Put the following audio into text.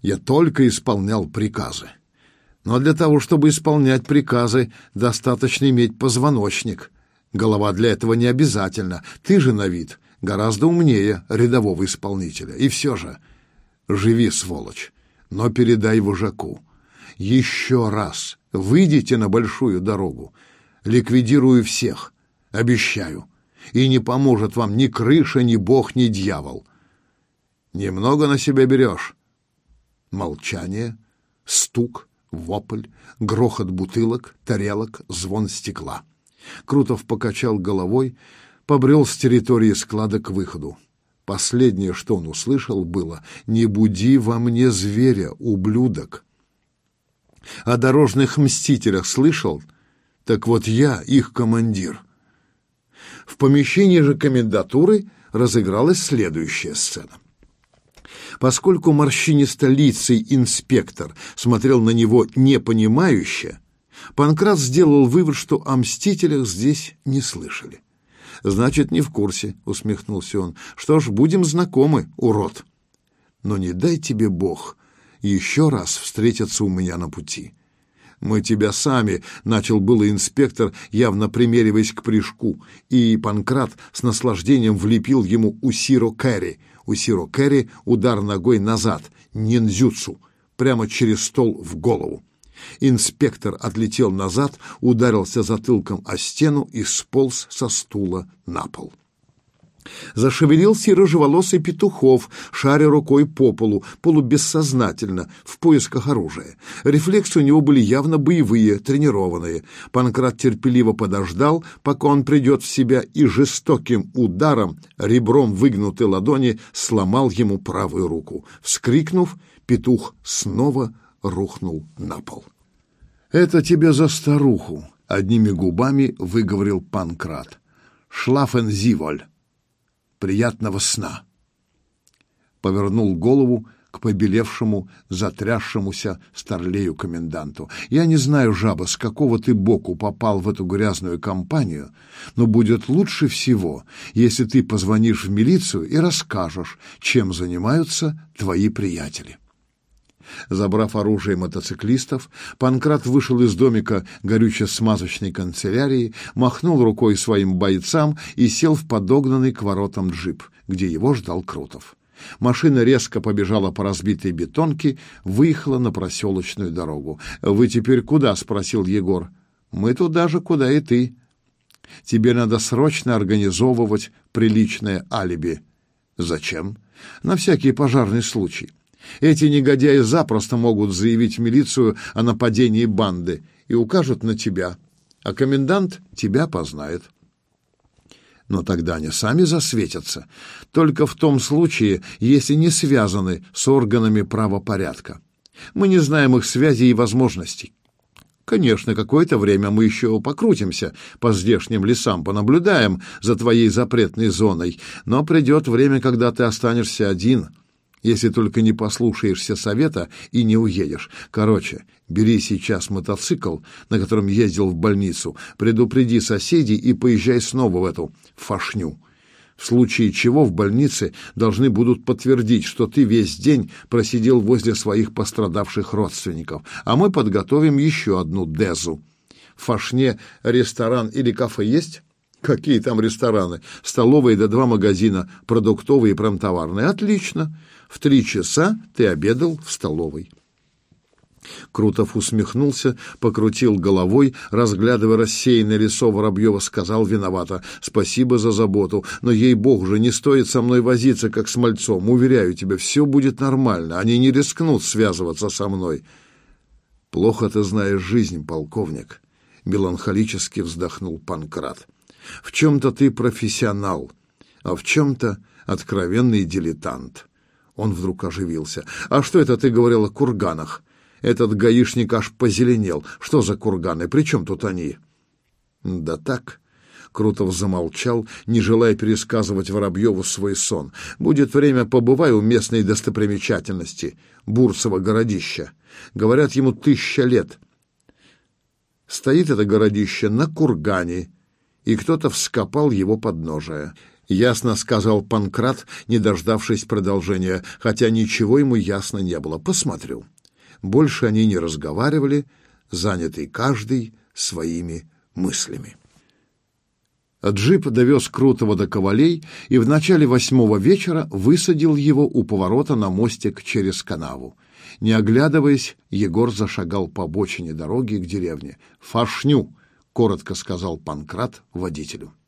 Я только исполнял приказы. Но для того, чтобы исполнять приказы, достаточно иметь позвоночник. Голова для этого не обязательно. Ты же на вид гораздо умнее рядового исполнителя. И все же, живи, сволочь, но передай вожаку. Еще раз выйдите на большую дорогу. Ликвидирую всех, обещаю. И не поможет вам ни крыша, ни бог, ни дьявол. Немного на себя берешь. Молчание, стук, вопль, грохот бутылок, тарелок, звон стекла. Крутов покачал головой, побрел с территории склада к выходу. Последнее, что он услышал, было: «Не буди во мне зверя, ублюдок». О дорожных мстителях слышал? Так вот я их командир. В помещении же комендатуры разыгралась следующая сцена. Поскольку морщинистолицый инспектор смотрел на него непонимающе, Панкрат сделал вывод, что о мстителях здесь не слышали. «Значит, не в курсе», — усмехнулся он. «Что ж, будем знакомы, урод. Но не дай тебе Бог еще раз встретиться у меня на пути. Мы тебя сами», — начал было инспектор, явно примериваясь к прыжку, и Панкрат с наслаждением влепил ему усиро кэри. Усиро кэри — удар ногой назад, ниндзюцу, прямо через стол в голову. Инспектор отлетел назад, ударился затылком о стену и сполз со стула на пол. Зашевелился и рыжеволосый Петухов, шаря рукой по полу, полубессознательно, в поисках оружия. Рефлексы у него были явно боевые, тренированные. Панкрат терпеливо подождал, пока он придет в себя, и жестоким ударом, ребром выгнутой ладони, сломал ему правую руку. Вскрикнув, Петух снова рухнул на пол. «Это тебе за старуху», — одними губами выговорил Панкрат. «Шлафен зиволь. Приятного сна!» Повернул голову к побелевшему, затрясшемуся старлею-коменданту. «Я не знаю, жаба, с какого ты боку попал в эту грязную компанию, но будет лучше всего, если ты позвонишь в милицию и расскажешь, чем занимаются твои приятели». Забрав оружие мотоциклистов, Панкрат вышел из домика горюче-смазочной канцелярии, махнул рукой своим бойцам и сел в подогнанный к воротам джип, где его ждал Крутов. Машина резко побежала по разбитой бетонке, выехала на проселочную дорогу. «Вы теперь куда?» — спросил Егор. «Мы туда же, куда и ты. Тебе надо срочно организовывать приличное алиби». «Зачем?» «На всякий пожарный случай. Эти негодяи запросто могут заявить в милицию о нападении банды и укажут на тебя, а комендант тебя познает». «Но тогда они сами засветятся, только в том случае, если не связаны с органами правопорядка. Мы не знаем их связей и возможностей. Конечно, какое-то время мы еще покрутимся по здешним лесам, понаблюдаем за твоей запретной зоной, но придет время, когда ты останешься один, если только не послушаешься совета и не уедешь. Короче, бери сейчас мотоцикл, на котором ездил в больницу, предупреди соседей и поезжай снова в эту фашню. В случае чего в больнице должны будут подтвердить, что ты весь день просидел возле своих пострадавших родственников, а мы подготовим еще одну дезу. В фашне ресторан или кафе есть?» «Какие там рестораны? Столовые да 2 магазина, продуктовые и промтоварные». «Отлично. В 3 часа ты обедал в столовой». Крутов усмехнулся, покрутил головой, разглядывая рассеянное лицо Воробьева, сказал виновато: «Спасибо за заботу, но, ей-богу же, не стоит со мной возиться, как с мальцом. Уверяю тебя, все будет нормально. Они не рискнут связываться со мной». «Плохо ты знаешь жизнь, полковник», — меланхолически вздохнул Панкрат. «В чем-то ты профессионал, а в чем-то откровенный дилетант». Он вдруг оживился. «А что это ты говорил о курганах? Этот гаишник аж позеленел. Что за курганы? При чем тут они?» «Да так». Крутов замолчал, не желая пересказывать Воробьеву свой сон. «Будет время, побывай у местной достопримечательности, Бурцево городище. Говорят, ему 1000 лет. Стоит это городище на кургане, и кто-то вскопал его подножие. Ясно, сказал Панкрат, не дождавшись продолжения, хотя ничего ему ясно не было. Посмотрю. Больше они не разговаривали, занятый каждый своими мыслями. Джип довез Крутого до Ковалей и в начале 8-го вечера высадил его у поворота на мостик через канаву. Не оглядываясь, Егор зашагал по обочине дороги к деревне. «Фашню!» — коротко сказал Панкрат водителю.